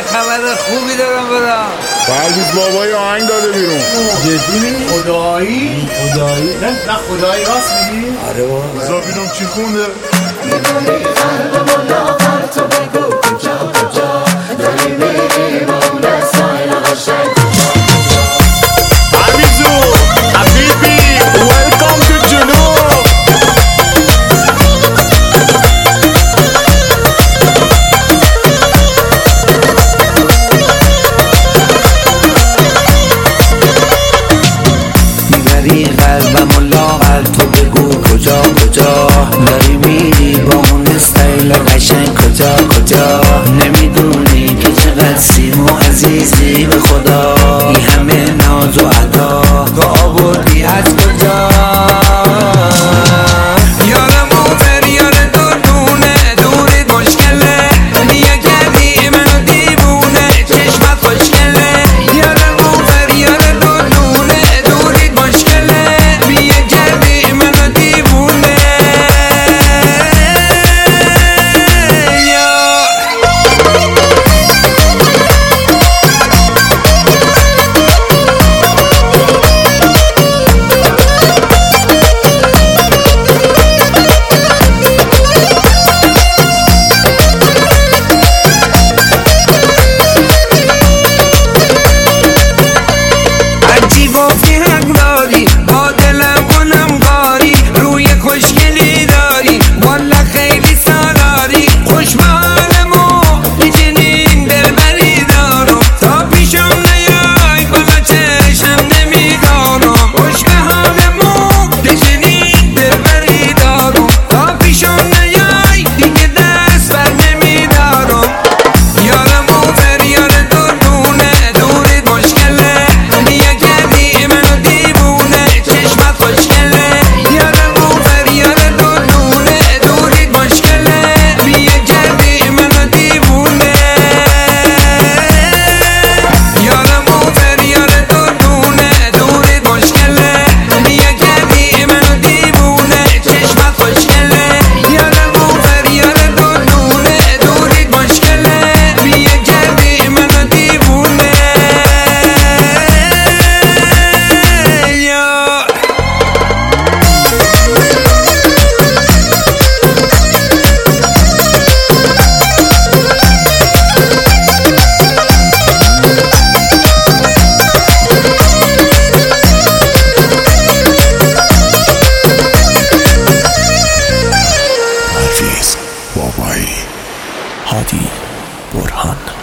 خبر خوبی دارم بدم. پرویز بابایی آهنگ داده بیرون. جدی میگی؟ خدایی؟ نه خدایی راست میگی؟ آره بابا. بذار ببینم چی خونده. میدونی قلب ملا تو بگو کجا داری میری مون سایل قشنگ پرویزو حبیبی ویلکام تو جنوب. میبری قلبم و لاغر تو بگو کجا داری میری با اون استایل قشنگ کجا نمیدونی که چقدر سیم و عزیزی به خدا این همه ناز و ادا تو آوردی از کجا یارم و فریار دردونه دورید مشکله دیگه کردی منو دیوونه چشمت خوشگله یارم و فریار دردونه دورید مشکله دیگه کردی منو دیوونه هرچی گفتی حق داری با دلم کنم غاری روی خوشگلی داری والا خیلی سالاری خوش به حالمو میچنین دلبری دارم تا پیشم نیای بالا چشم نمیدارم خوش به حالمو میچنین دلبری دارم تا پیشم نیای دیگه دست بر نمیدارم یارم و فریار دردونه دورید مشکله دیگه کردی منو دیوونه چشمت خوشگله یارم و فریار دردونه دورید مشکله دیگه کردی منو دیوونه یارم و فریار دردونه دورید مشکله دیگه کردی منو دیوونه چشمت خوشگله یارم و فریار دردونه دورید مشکله دیگه کردی منو دیوونه پرویز بابایی هادی برهان